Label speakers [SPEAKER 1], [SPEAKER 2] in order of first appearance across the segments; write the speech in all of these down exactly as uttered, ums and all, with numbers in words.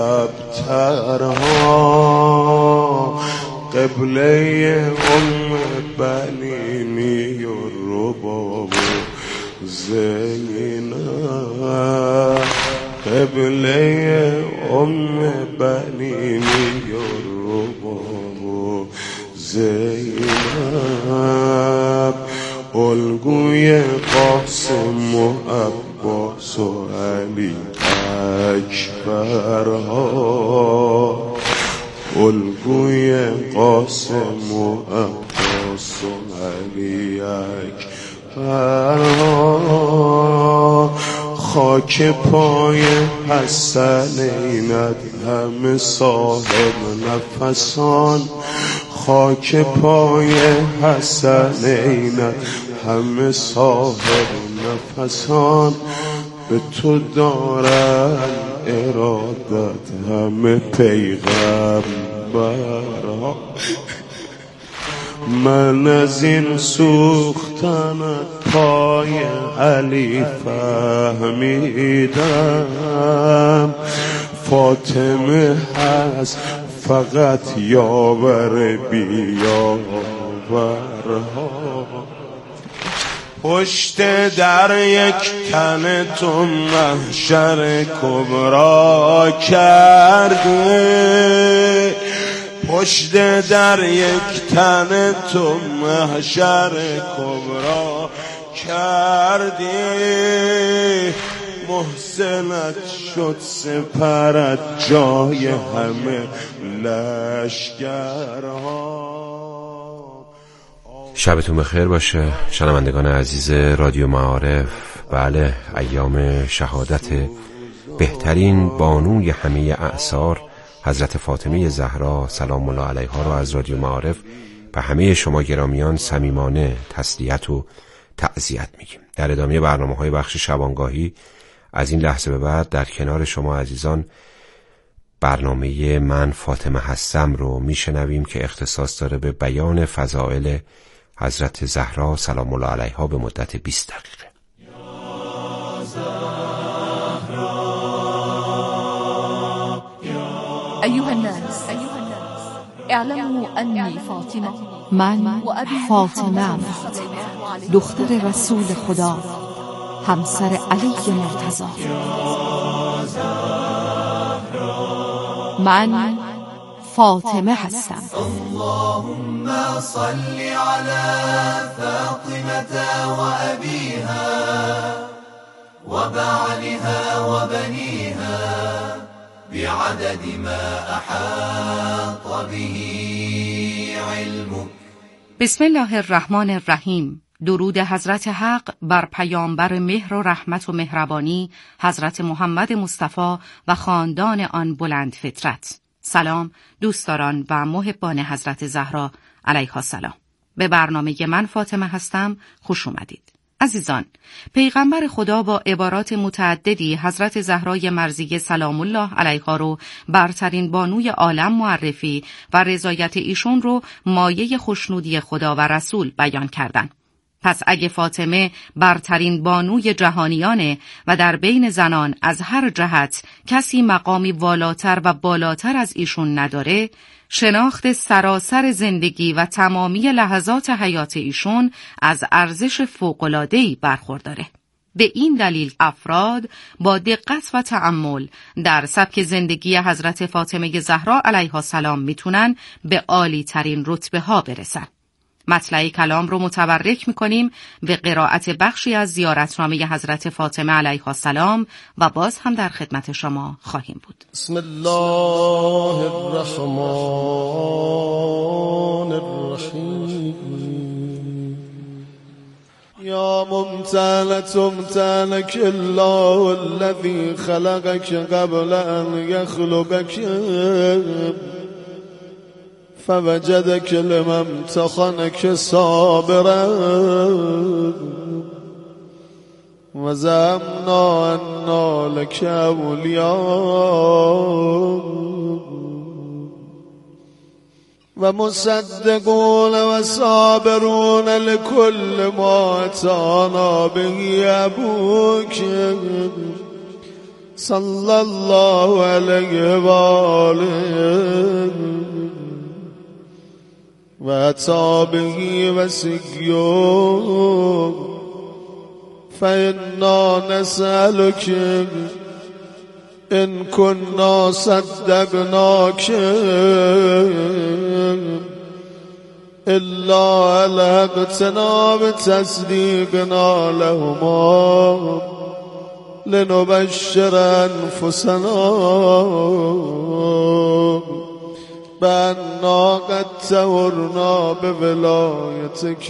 [SPEAKER 1] ابترها قبله ام بنینی و رباب زینب قبله ام بنینی و رباب زینب الگوی قاسم و عباس و علی اکبرها الگوی قاسم و عباس و علی اکبرها خاک پای حسن اینت همه صاحب نفسان خاک پای حسن اینت همه صاحب نفسان به تو دارن ارادت همه پیغمبرها من از این سوختنت پای علی فهمیدم فاطمه هست فقط یاور بیاورها پشت در یک تن تو محشر کبرا کرده پشت در یک تن تو محشر کبرا کردی محسنت شد سپرت جای همه لشکرها.
[SPEAKER 2] شبتون بخیر باشه شنوندگان عزیز رادیو معارف. بله، ایام شهادت بهترین بانوی همه اعصار حضرت فاطمه زهرا سلام الله علیها را از رادیو معارف به همه شما گرامیان صمیمانه تسلیت و تعزیت میگیم. در ادامه برنامه‌های بخش شبانگاهی از این لحظه به بعد در کنار شما عزیزان برنامه من فاطمه هستم رو میشنویم که اختصاص داره به بیان فضائل حضرت زهرا سلام الله علیها به مدت بیست دقیقه.
[SPEAKER 3] أيها الناس اعلموا أني فاطمة
[SPEAKER 4] من فاطمه دختر رسول خدا همسر علی مرتضی. من فاطمه هستم.
[SPEAKER 5] اللهم صل على فاطمة وأبيها وبعلها وبنيها بعدد ما أحاط به علمك.
[SPEAKER 3] بسم الله الرحمن الرحیم. درود حضرت حق بر پیامبر مهر و رحمت و مهربانی حضرت محمد مصطفی و خاندان آن بلند فطرت. سلام دوستداران و محبان حضرت زهرا علیها السلام. به برنامه من فاطمه هستم خوش اومدید. عزیزان، پیغمبر خدا با عبارات متعددی حضرت زهرای مرضیه سلام الله علیها رو برترین بانوی عالم معرفی و رضایت ایشون رو مایه خوشنودی خدا و رسول بیان کردن. پس اگه فاطمه برترین بانوی جهانیانه و در بین زنان از هر جهت کسی مقامی والاتر و بالاتر از ایشون نداره، شناخت سراسر زندگی و تمامی لحظات حیات ایشون از ارزش فوق‌العاده‌ای برخورداره. به این دلیل افراد با دقت و تأمل در سبک زندگی حضرت فاطمه زهرا علیها السلام میتونن به عالی ترین رتبه ها برسن. مطلع کلام رو متبرک میکنیم به قرائت بخشی از زیارتنامه حضرت فاطمه علیها السلام و باز هم در خدمت شما خواهیم بود.
[SPEAKER 1] بسم الله الرحمن الرحیم. یا ممتنة ممتنك الله الذي خلقك قبل ان يخلقك فوجدك لما امتحنك صابرا وزعمنا أنا لك أولياء ومصدقون وصابرون لكل ما أتانا به أبوك صلى الله عليه وآله وأصحابه وسيوم فإنا نسألك إن كنا صدقناك إلا ألهقتنا بتصديقنا لهما لنبشر أنفسنا بأننا قد تورنا بولايتك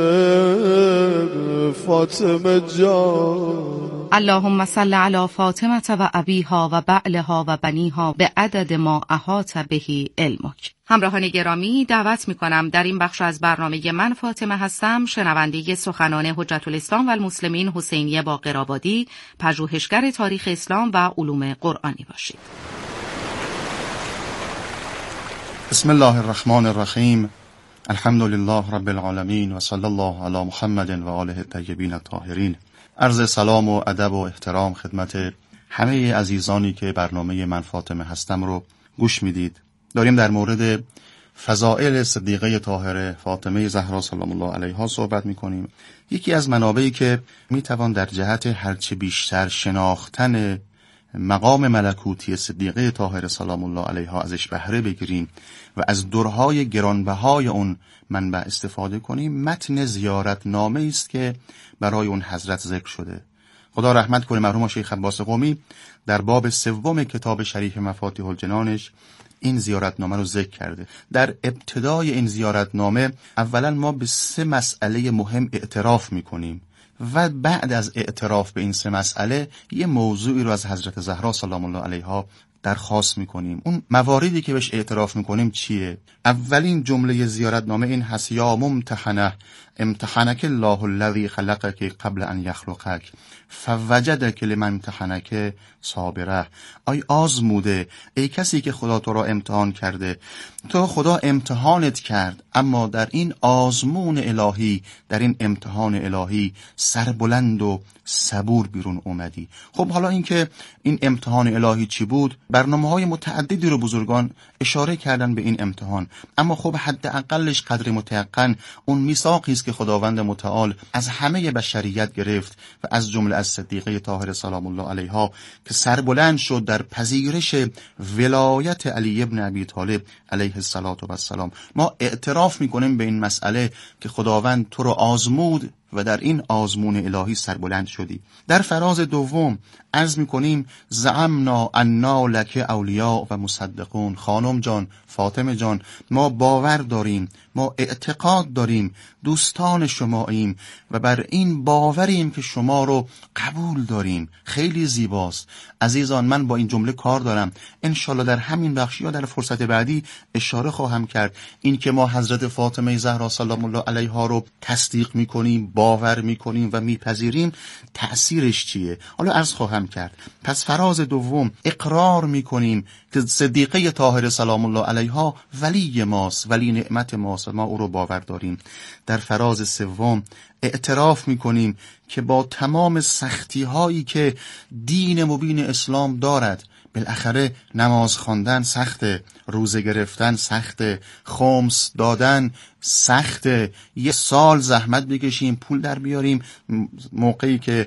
[SPEAKER 1] فاطمة جان.
[SPEAKER 3] اللهم صل على فاطمة و ابیها و بعلها و بنیها به عدد ما احاط به علمک. همراهان گرامی، دعوت می کنم در این بخش از برنامه من فاطمه هستم شنونده سخنان حجت الاسلام و المسلمین حسینی باقرآبادی، پژوهشگر تاریخ اسلام و علوم قرآنی باشید.
[SPEAKER 6] بسم الله الرحمن الرحیم. الحمد لله رب العالمین و صلی الله علی محمد و آله الطیبین الطاهرین. عرض سلام و ادب و احترام خدمت همه عزیزانی که برنامه من فاطمه هستم رو گوش میدید. داریم در مورد فضائل صدیقه طاهره فاطمه زهرا سلام الله علیها صحبت میکنیم. یکی از منابعی که میتوان در جهت هرچه بیشتر شناختن مقام ملکوتی صدیقه طاهره سلام الله علیها ازش بهره بگیریم و از درهای گرانبهای اون منبع استفاده کنیم، متن زیارت نامه است که برای اون حضرت ذکر شده. خدا رحمت کنه مرحوم شیخ عباس قمی در باب سوم کتاب شریف مفاتیح الجنانش این زیارتنامه رو ذکر کرده. در ابتدای این زیارتنامه اولا ما به سه مسئله مهم اعتراف میکنیم و بعد از اعتراف به این سه مسئله یه موضوعی رو از حضرت زهرا سلام الله علیها درخواست میکنیم. اون مواردی که بهش اعتراف میکنیم چیه؟ اولین جمله زیارتنامه این هست: یا ممتحنه امتحنک الله الذی خلقک قبل ان یخلقک فوجدک لمن امتحنک صابره. ای آزموده، ای کسی که خدا تو را امتحان کرده، تو خدا امتحانت کرد اما در این آزمون الهی، در این امتحان الهی سربلند و صبور بیرون اومدی. خب حالا این که این امتحان الهی چی بود؟ برنامه‌های متعددی رو بزرگان اشاره کردن به این امتحان، اما خب حداقلش قدر متيقن اون میثاقی است که خداوند متعال از همه بشریت گرفت و از جمله از صدیقه طاهره سلام الله علیها که سربلند شد در پذیرش ولایت علی ابن ابی طالب علیه السلام. ما اعتراف میکنیم به این مسئله که خداوند تو رو آزمود و در این آزمون الهی سربلند شدی. در فراز دوم عرض میکنیم زعمنا انا لک اولیاء و مصدقون. خانم جان، فاطمه جان، ما باور داریم، ما اعتقاد داریم دوستان شماییم و بر این باوریم که شما رو قبول داریم. خیلی زیباست عزیزان. من با این جمله کار دارم، انشالله در همین بخش یا در فرصت بعدی اشاره خواهم کرد. این که ما حضرت فاطمه زهرا سلام الله علیها رو تصدیق میکنیم، باور میکنیم و میپذیریم، تأثیرش چیه؟ حالا عرض خواهم کرد. پس فراز دوم اقرار میکنیم که صدیقه طاهره سلام الله علیها ولی ماست، ولی نعمت ماست، ما او رو باور داریم. در فراز سوم اعتراف میکنیم که با تمام سختی هایی که دین مبین اسلام دارد، بالاخره نماز خواندن سخته، روزه گرفتن سخته، خمس دادن سخته، یه سال زحمت بکشیم پول در بیاریم، موقعی که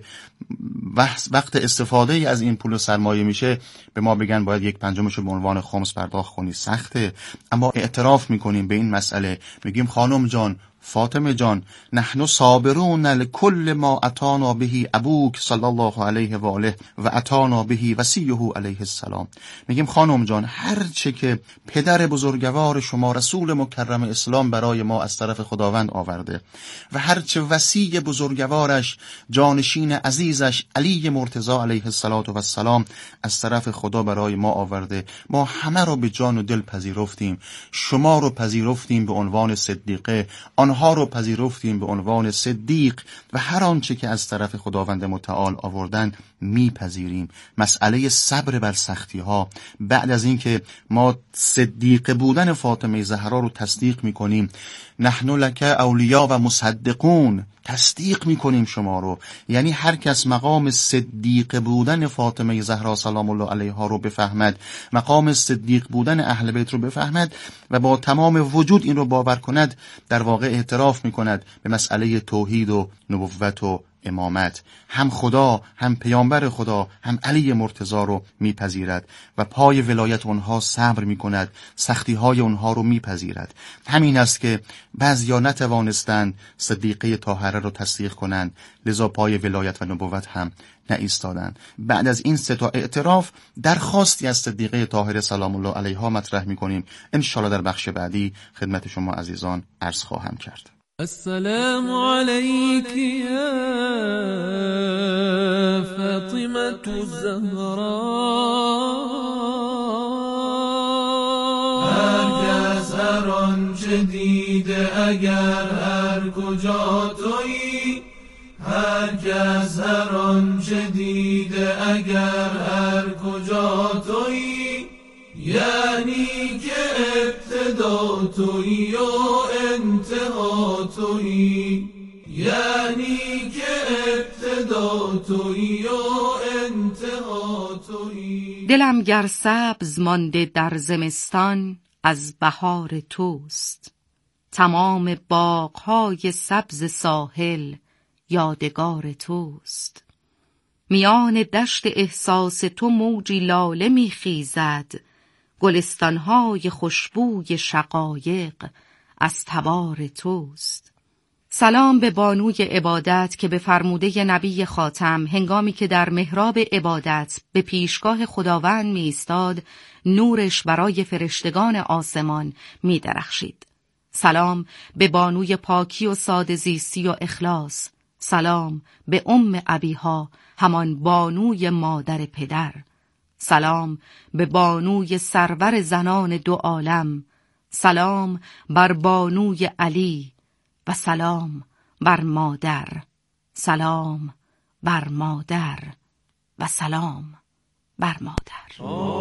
[SPEAKER 6] وقت استفاده از این پول سرمایه میشه به ما بگن باید یک پنجمشو به عنوان خمس پرداخت کنی، سخته. اما اعتراف میکنیم به این مسئله، میگیم خانم جان، فاطمه جان، نحن صابرون لكل ما اتانا به ابوک صلی الله علیه و آله و اتانا به وصیه علیه السلام. میگیم خانم جان، هر چه که پدر بزرگوار شما رسول مکرم اسلام برای ما از طرف خداوند آورده و هر چه وصی بزرگوارش جانشین عزیزش علی مرتضی علیه السلام از طرف خدا برای ما آورده، ما همه رو به جان و دل پذیرفتیم. شما رو پذیرفتیم به عنوان صدیقه، آنها رو پذیرفتیم به عنوان صدیق و هر آنچه که از طرف خداوند متعال آوردن میپذیریم. مسئله صبر بر سختی ها، بعد از اینکه ما صدیق بودن فاطمه زهرا رو تصدیق میکنیم، نحن لک اولیا و مصدقون، تصدیق میکنیم شما رو، یعنی هر کس مقام صدیق بودن فاطمه زهرا سلام الله علیها رو بفهمد، مقام صدیق بودن اهل بیت رو بفهمد و با تمام وجود این رو باور کند، در واقع اعتراف میکند به مسئله توحید و نبوت و امامت. هم خدا، هم پیامبر خدا، هم علی مرتضی رو میپذیرد و پای ولایت اونها صبر میکند، سختی های اونها رو میپذیرد. همین است که بعضیا نتوانستند صدیقه طاهره رو تصدیق کنند، لذا پای ولایت و نبوت هم نایستادند. بعد از این سه تا اعتراف درخواستی از صدیقه طاهره سلام الله علیها مطرح میکنیم. ان شاءالله در بخش بعدی خدمت شما عزیزان عرض خواهم کرد.
[SPEAKER 7] السلام عليك يا فاطمة الزهراء
[SPEAKER 5] هرگز هر آنچه دیده اگر هر کجا تویی، هرگز هر آنچه دیده اگر هر کجا تویی، یعنی که ابتدا تویی و انتها تویی، یعنی که ابتدا تویی و انتها تویی.
[SPEAKER 3] دلم گر سبز مانده در زمستان از بهار توست، تمام باغ‌های سبز ساحل یادگار توست. میان دشت احساس تو موجی لاله میخیزد، گلستانهای خوشبوی شقایق از تبار توست. سلام به بانوی عبادت که به فرموده نبی خاتم هنگامی که در محراب عبادت به پیشگاه خداوند می ایستاد، نورش برای فرشتگان آسمان می درخشید. سلام به بانوی پاکی و ساده زیستی و اخلاص. سلام به ام ابیها، همان بانوی مادر پدر. سلام به بانوی سرور زنان دو عالم. سلام بر بانوی علی و سلام بر مادر. سلام بر مادر و سلام بر مادر.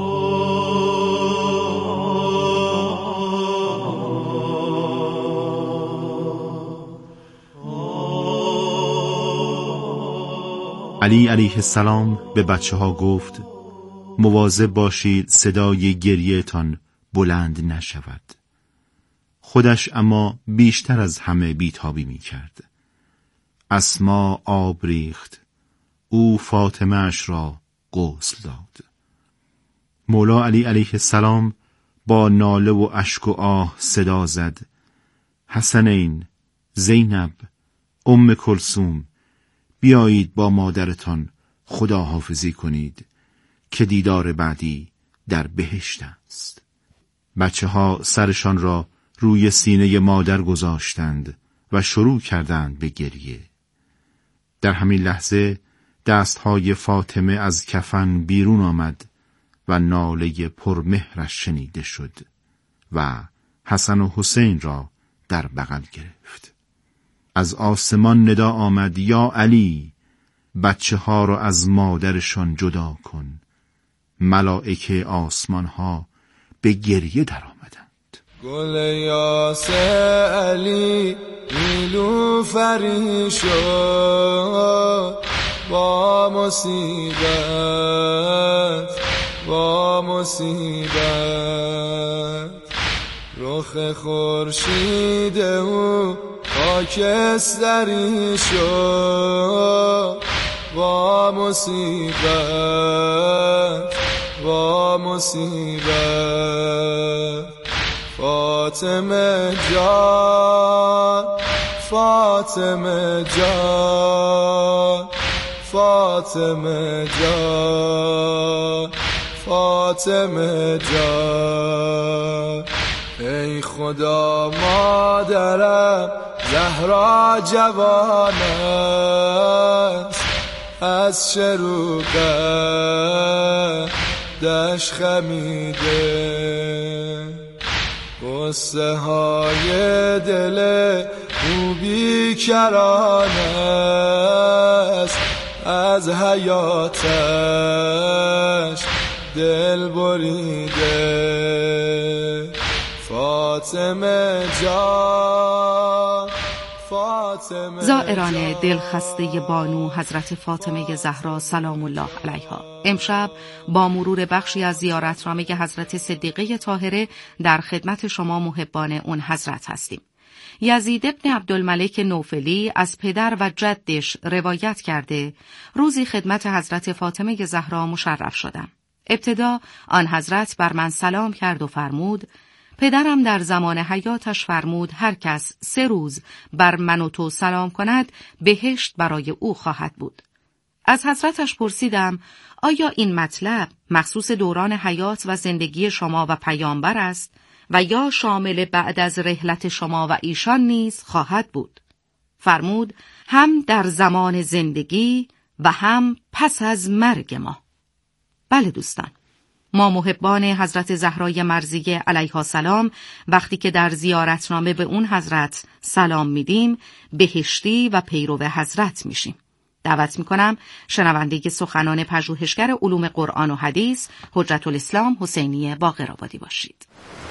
[SPEAKER 8] علی علیه السلام به بچه ها گفت مواظب باشید صدای گریه تان بلند نشود. خودش اما بیشتر از همه بیتابی می کرد. اسما آب ریخت، او فاطمه اش را غسل داد. مولا علی علیه السلام با ناله و اشک و آه صدا زد حسنین، زینب، ام کلثوم، بیایید با مادرتان خداحافظی کنید که دیدار بعدی در بهشت است. بچه ها سرشان را روی سینه مادر گذاشتند و شروع کردند به گریه. در همین لحظه دستهای فاطمه از کفن بیرون آمد و ناله پرمهرش شنیده شد و حسن و حسین را در بغل گرفت. از آسمان ندا آمد یا علی، بچه ها را از مادرشان جدا کن. ملائکه آسمان ها به گریه در آمدند.
[SPEAKER 5] گل یاس علی نیلو فری شد با مصیبت، با مصیبت. رخ خورشید او خاکستری شد با مصیبت، با مصیبت. فاطمه جان، فاطمه جان، فاطمه جان، فاطمه جان. ای خدا مادرم زهرا جوان است، از شروقت دش خمیده. قصه های دل او بیکران است، از حیاتش دل بریده. فاطمه جان، فاطمه
[SPEAKER 3] زائران دلخسته بانو حضرت فاطمه زهرا سلام الله علیها، امشب با مرور بخشی از زیارتنامه حضرت صدیقه طاهره در خدمت شما محبان اون حضرت هستیم. یزید ابن عبدالملک نوفلی از پدر و جدش روایت کرده روزی خدمت حضرت فاطمه زهرا مشرف شدم. ابتدا آن حضرت بر من سلام کرد و فرمود پدرم در زمان حیاتش فرمود هر کس سه روز بر من و تو سلام کند بهشت برای او خواهد بود. از حضرتش پرسیدم آیا این مطلب مخصوص دوران حیات و زندگی شما و پیامبر است و یا شامل بعد از رحلت شما و ایشان نیز خواهد بود؟ فرمود هم در زمان زندگی و هم پس از مرگ ما. بله دوستان، ما محبان حضرت زهرای مرضیه علیها سلام وقتی که در زیارتنامه به اون حضرت سلام میدیم بهشتی و پیرو حضرت میشیم. دعوت میکنم شنونده سخنان پژوهشگر علوم قرآن و حدیث حجت الاسلام حسینی باقرآبادی باشید.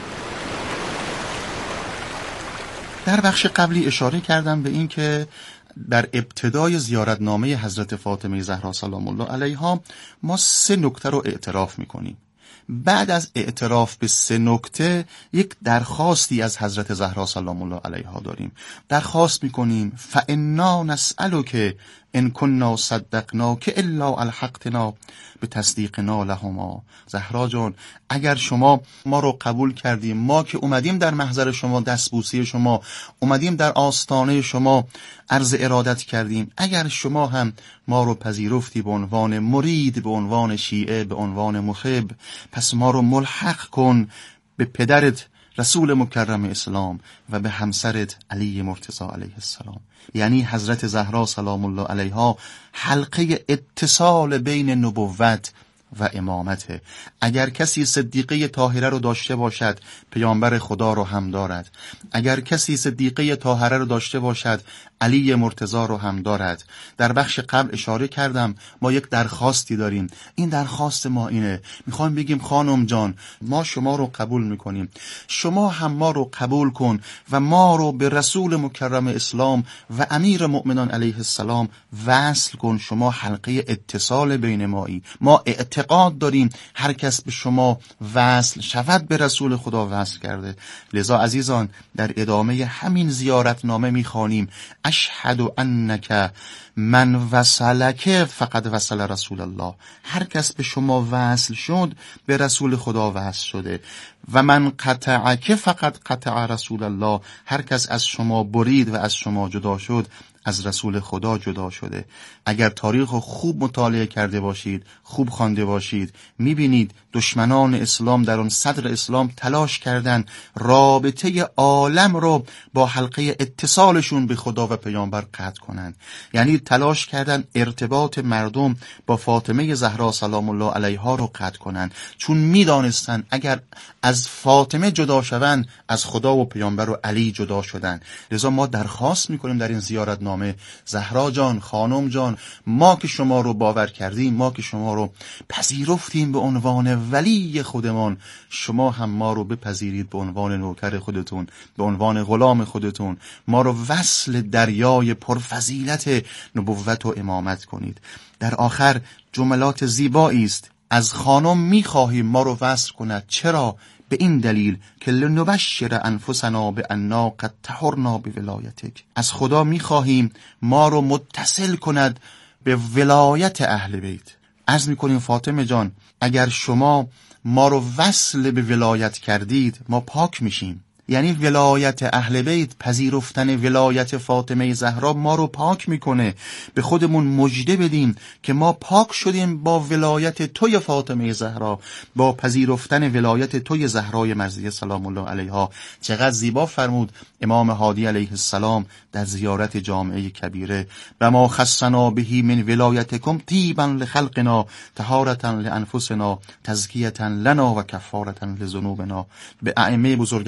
[SPEAKER 6] در بخش قبلی اشاره کردم به این که در ابتدای زیارتنامه حضرت فاطمه زهرا سلام الله علیها ما سه نکته رو اعتراف میکنیم. بعد از اعتراف به سه نکته یک درخواستی از حضرت زهرا سلام الله علیها داریم. درخواست میکنیم فانا نسألک ان كنا صدقناک الا الحقتنا به تصدیقنا لهما. زهرا جان، اگر شما ما رو قبول کردیم، ما که اومدیم در محضر شما دستبوسی شما، اومدیم در آستانه شما عرض ارادت کردیم، اگر شما هم ما رو پذیرفتی به عنوان مرید، به عنوان شیعه، به عنوان محب، پس ما رو ملحق کن به پدرت رسول مکرم اسلام و به همسرت علی مرتضی علیه السلام. یعنی حضرت زهرا سلام الله علیها حلقه اتصال بین نبوت و امامته. اگر کسی صدیقه طاهره رو داشته باشد پیامبر خدا رو هم دارد. اگر کسی صدیقه طاهره رو داشته باشد علی مرتضی رو هم دارد. در بخش قبل اشاره کردم ما یک درخواستی داریم. این درخواست ما اینه، میخوایم بگیم خانم جان ما شما رو قبول میکنیم، شما هم ما رو قبول کن و ما رو به رسول مکرم اسلام و امیر مؤمنان علیه السلام وصل کن. شما حلقه اتصال بین مایی. ما اعتقاد داریم هر کس به شما وصل شود به رسول خدا وصل کرده. لذا عزیزان در ادامه همین زیارتنامه میخوانیم اشهد انک من وصلک فقد وصل رسول الله. هر کس به شما وصل شد به رسول خدا وصل شده. و من قطعک فقد قطع رسول الله. هر کس از شما برید و از شما جدا شد از رسول خدا جدا شده. اگر تاریخ خوب مطالعه کرده باشید، خوب خوانده باشید، میبینید دشمنان اسلام در اون صدر اسلام تلاش کردن رابطه عالم رو با حلقه اتصالشون به خدا و پیامبر قطع کنن. یعنی تلاش کردن ارتباط مردم با فاطمه زهرا سلام الله علیها رو قطع کنن، چون میدانستن اگر از فاطمه جدا شوند از خدا و پیامبر و علی جدا شدن. لذا ما درخواست میکنیم در این زیارتنامه زهرا جان، خانم جان، ما که شما رو باور کردیم، ما که شما رو پذیرفتیم به عنوان ولی خودمان، شما هم ما رو بپذیرید به عنوان نوکر خودتون، به عنوان غلام خودتون. ما رو وصل دریای پرفضیلت نبوت و امامت کنید. در آخر جملات زیبایی است. از خانم میخواهیم ما رو وصل کند. چرا؟ به این دلیل که لنبشر انفسنا به انا قد طهرنا به ولایتک. از خدا میخواهیم ما رو متصل کند به ولایت اهل بیت. عرض میکنیم فاطمه جان اگر شما ما رو وصل به ولایت کردید ما پاک میشیم. یعنی ولایت اهل بیت، پذیرفتن ولایت فاطمه زهرا ما رو پاک میکنه. به خودمون مژده بدیم که ما پاک شدیم با ولایت توی فاطمه زهرا، با پذیرفتن ولایت توی زهرای مرضیه سلام الله علیها. چقدر زیبا فرمود امام هادی علیه السلام در زیارت جامعه کبیره: و ما خصنا بهی من ولایتکم طیبا لخلقنا طهارتا لانفسنا تزکیه لنا و کفاره لذنوبنا. به ائمه بزرگوار، به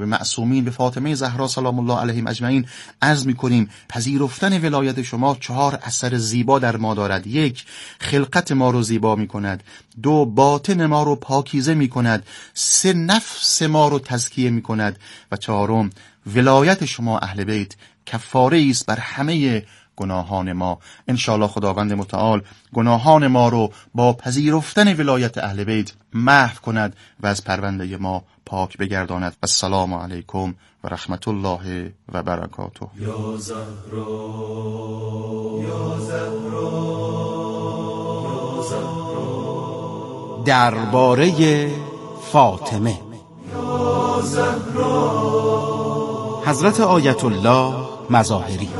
[SPEAKER 6] معصومین به فاطمه زهرا سلام الله علیهم اجمعین عرض می‌کنیم پذیرفتن ولایت شما چهار اثر زیبا در ما دارد. یک، خلقت ما رو زیبا می‌کند. دو، باطن ما رو پاکیزه می‌کند. سه، نفس ما رو تزکیه می‌کند. و چهارم، ولایت شما اهل بیت کفاره است بر همه گناهان ما. انشاءالله خداوند متعال گناهان ما رو با پذیرفتن ولایت اهل بیت محو کند و از پرونده ما پاک بگرداند. السلام علیکم و رحمت الله و برکاته.
[SPEAKER 5] یا زهرا یا زهرا یا زهرا
[SPEAKER 9] درباره فاطمه.
[SPEAKER 5] یا زهرا
[SPEAKER 9] حضرت آیت الله مظاهری.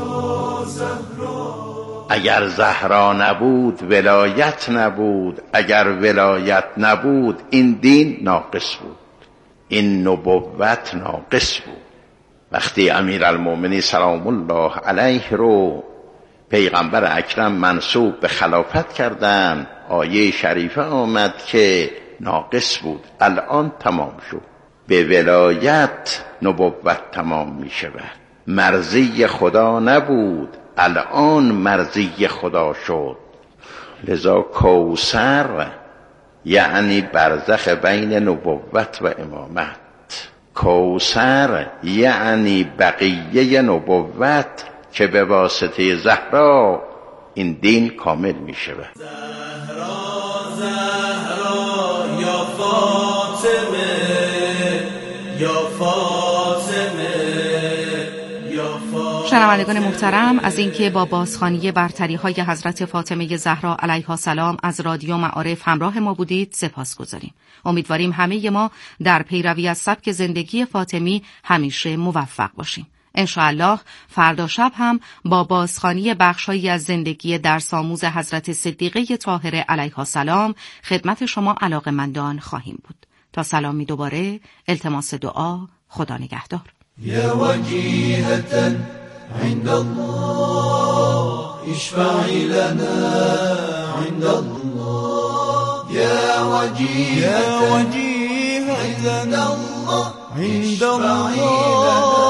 [SPEAKER 10] اگر زهرا نبود ولایت نبود، اگر ولایت نبود این دین ناقص بود، این نبوت ناقص بود. وقتی امیرالمومنین سلام الله علیه رو پیغمبر اکرم منصوب به خلافت کردن، آیه شریفه آمد که ناقص بود، الان تمام شد. به ولایت نبوت تمام می شود. مرضی خدا نبود، الان مرضی خدا شد. لذا کوثر یعنی برزخ بین نبوت و امامت، کوثر یعنی بقیه نبوت که به واسطه زهرا این دین کامل می شود.
[SPEAKER 5] زهرا زهرا یا فاطمه یا فاطمه یا فاطمه.
[SPEAKER 3] شنوندگان محترم، از اینکه با بازخوانی برتری‌های حضرت فاطمه زهرا علیها السلام از رادیو معارف همراه ما بودید سپاسگزاریم. امیدواریم همه ما در پیروی از سبک زندگی فاطمی همیشه موفق باشیم. انشاءالله فردا شب هم با بازخوانی بخش‌هایی از زندگی درس‌آموز حضرت صدیقه طاهره علیها السلام خدمت شما علاقه‌مندان خواهیم بود. تا سلامی دوباره، التماس دعا، خدا نگهدار.
[SPEAKER 5] یا وجیهة عند الله اشفعی لنا عند الله یا وجیهة عند الله عند الله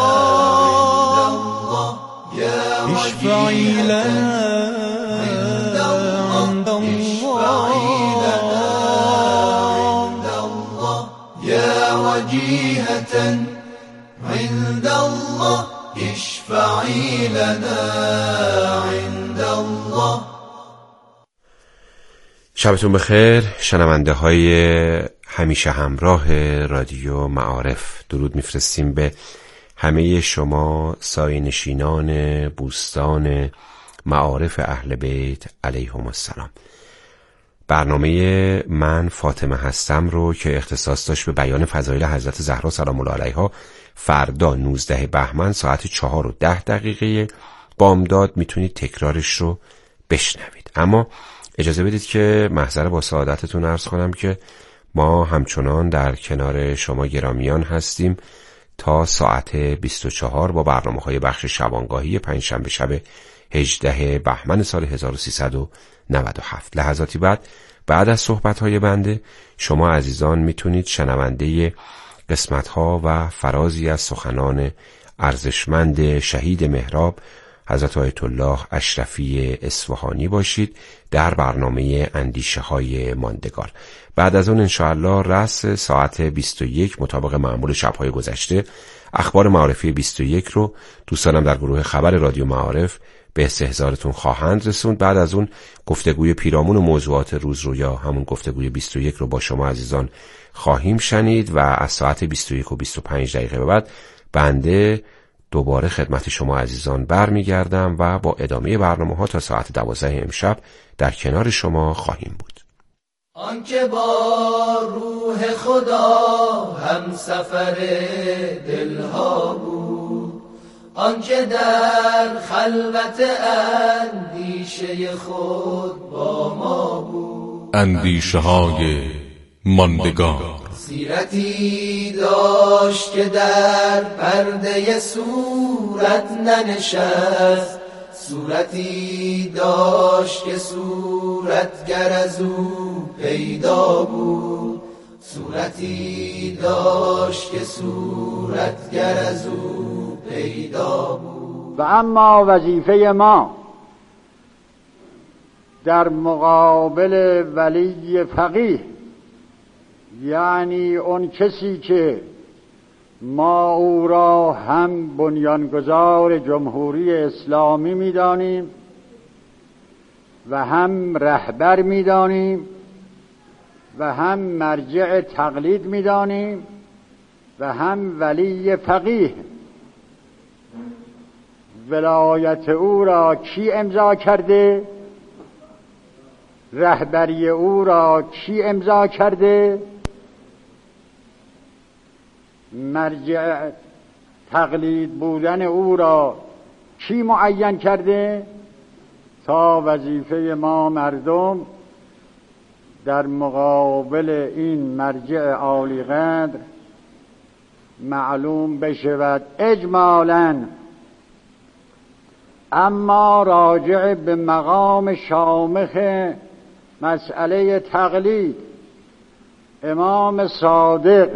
[SPEAKER 5] اشفعی لنا عند الله یا وجیهة عند الله اشفعی لنا عند الله.
[SPEAKER 2] شبتون بخیر شنونده های همیشه همراه رادیو معارف. درود میفرستیم به همه شما سایه‌نشینان بوستان معارف اهل بیت علیهم السلام. برنامه من فاطمه هستم رو که اختصاص داشت به بیان فضایل حضرت زهرا سلام الله علیها فردا نوزده بهمن ساعت چهار و ده دقیقه بامداد میتونید تکرارش رو بشنوید. اما اجازه بدید که محضر با سعادتتون عرض کنم که ما همچنان در کنار شما گرامیان هستیم تا ساعت بیست و چهار با برنامه‌های بخش شبانگاهی پنجشنبه شب هجدهم بهمن سال هزار و سیصد و نود و هفت. لحظاتی بعد بعد از صحبت‌های بنده شما عزیزان میتونید شنونده قسمت‌ها و فرازی از سخنان ارزشمند شهید محراب حضرت آیت الله اشرفی اصفهانی باشید در برنامه اندیشه های ماندگار. بعد از اون انشاءالله رأس ساعت بیست و یک مطابق معمول شب‌های گذشته اخبار معارفی بیست و یک رو دوستانم در گروه خبر رادیو معارف به استحضارتون خواهند رسوند. بعد از اون گفتگوی پیرامون و موضوعات روز رو یا همون گفتگوی بیست و یک رو با شما عزیزان خواهیم شنید و از ساعت بیست و یک و بیست و پنج دقیقه به بعد بنده دوباره خدمت شما عزیزان برمیگردم و با ادامه برنامه ها تا ساعت دوازده امشب در کنار شما خواهیم بود.
[SPEAKER 5] آنکه با روح خدا هم سفر دلها بود، آنکه در خلوت اندیشه خود با ما بود،
[SPEAKER 11] اندیشه های ماندگار.
[SPEAKER 5] سیرتی داشت که در پرده صورت ننشست، صورتی داشت که صورتگر از او پیدا بود، صورتی داشت که صورتگر از او پیدا بود.
[SPEAKER 12] و اما وظیفه ما در مقابل ولی فقیه، یعنی اون کسی که ما او را هم بنیانگذار جمهوری اسلامی می‌دانیم و هم رهبر می‌دانیم و هم مرجع تقلید می‌دانیم و هم ولی فقیه، ولایت او را کی امضا کرده؟ رهبری او را کی امضا کرده؟ مرجع تقلید بودن او را کی معین کرده؟ تا وظیفه ما مردم در مقابل این مرجع عالی قدر معلوم بشود اجمالاً. اما راجع به مقام شامخ مسئله تقلید، امام صادق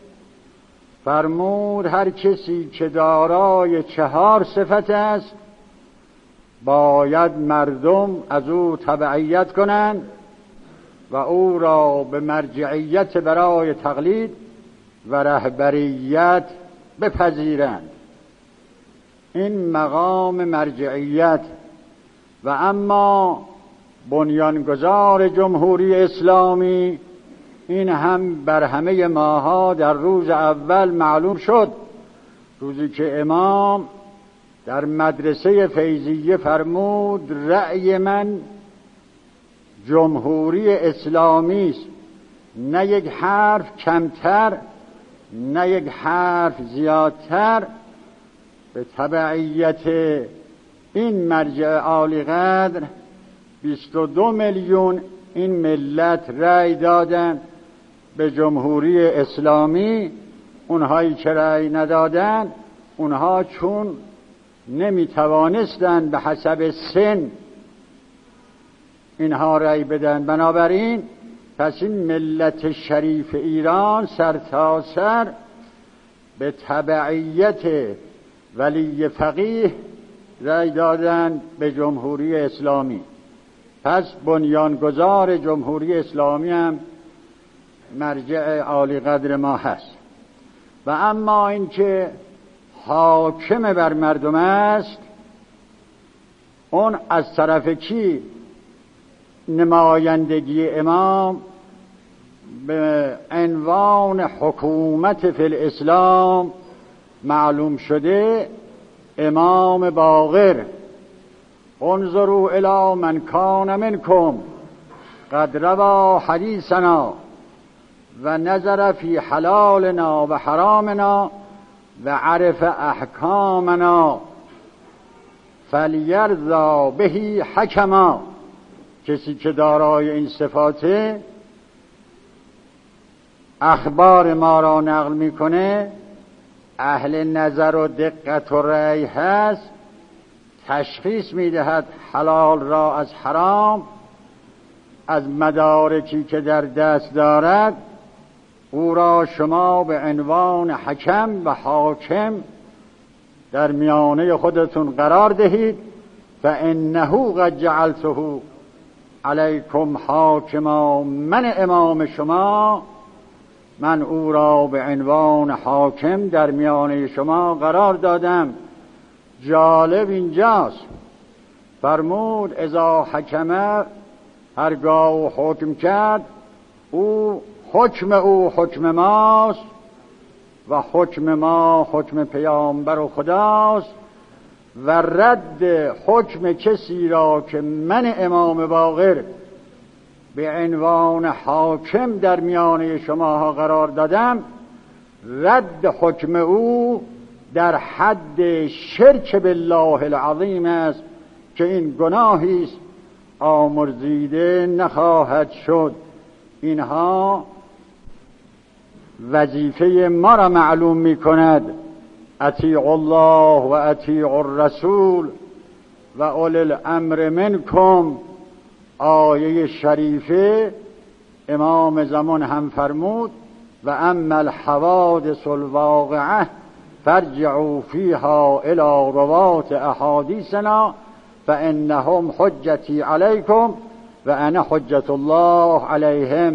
[SPEAKER 12] فرمود هر کسی که دارای چهار صفت است باید مردم از او تبعیت کنند و او را به مرجعیت برای تقلید و رهبریت بپذیرند. این مقام مرجعیت. و اما بنیانگذار جمهوری اسلامی، این هم بر همه ماها در روز اول معلوم شد، روزی که امام در مدرسه فیضیه فرمود رأی من جمهوری اسلامی است، نه یک حرف کمتر نه یک حرف زیادتر. به تبعیت این مرجع عالی قدر بیست و دو میلیون این ملت رأی دادن به جمهوری اسلامی. اونهایی که رأی ندادن، اونها چون نمی توانستند به حسب سن اینها رأی بدن، بنابراین پس این ملت شریف ایران سر تا سر به تبعیت ولی فقیه رأی دادن به جمهوری اسلامی. پس بنیانگذار جمهوری اسلامی هم مرجع عالی قدر ما هست. و اما اینکه حاکم بر مردم است، اون از طرف کی نمایندگی امام به عنوان حکومت فی الاسلام معلوم شده؟ امام باقر انظروا الی من کان منکم قد روا حدیثنا و نظر فی حلالنا و حرامنا و عرف احکامنا فلیرضا بهی حکما. کسی که دارای این صفاته اخبار ما را نقل میکنه، اهل نظر و دقت و رأی هست، تشخیص میدهد حلال را از حرام از مدارکی که در دست دارد. او را شما به عنوان حکم و حاکم در میانه خودتون قرار دهید. فانه قد جعلته علیکم حاکما، من امام شما، من او را به عنوان حاکم در میانه شما قرار دادم. جالب اینجاست، فرمود اذا حکمه، هرگاه حکم کرد، او حکم او حکم ماست و حکم ما حکم پیامبر و خداست. و رد حکم کسی را که من امام باقر به عنوان حاکم در میانه شماها قرار دادم، رد حکم او در حد شرک بالله العظیم است که این گناهی است آمرزیده نخواهد شد. اینها وظیفه ما را معلوم می کند. اطیعوا الله و اطیعوا الرسول و اولی الامر منکم. آیه شریفه امام زمان هم فرمود و اما الحوادث الواقعه فارجعوا فيها الى روات احادیثنا فانهم حجتی علیکم و انا حجت الله علیهم.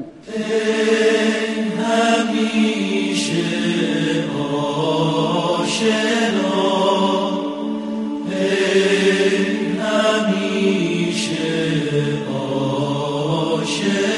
[SPEAKER 5] همیشه آشنا، همیشه آشنا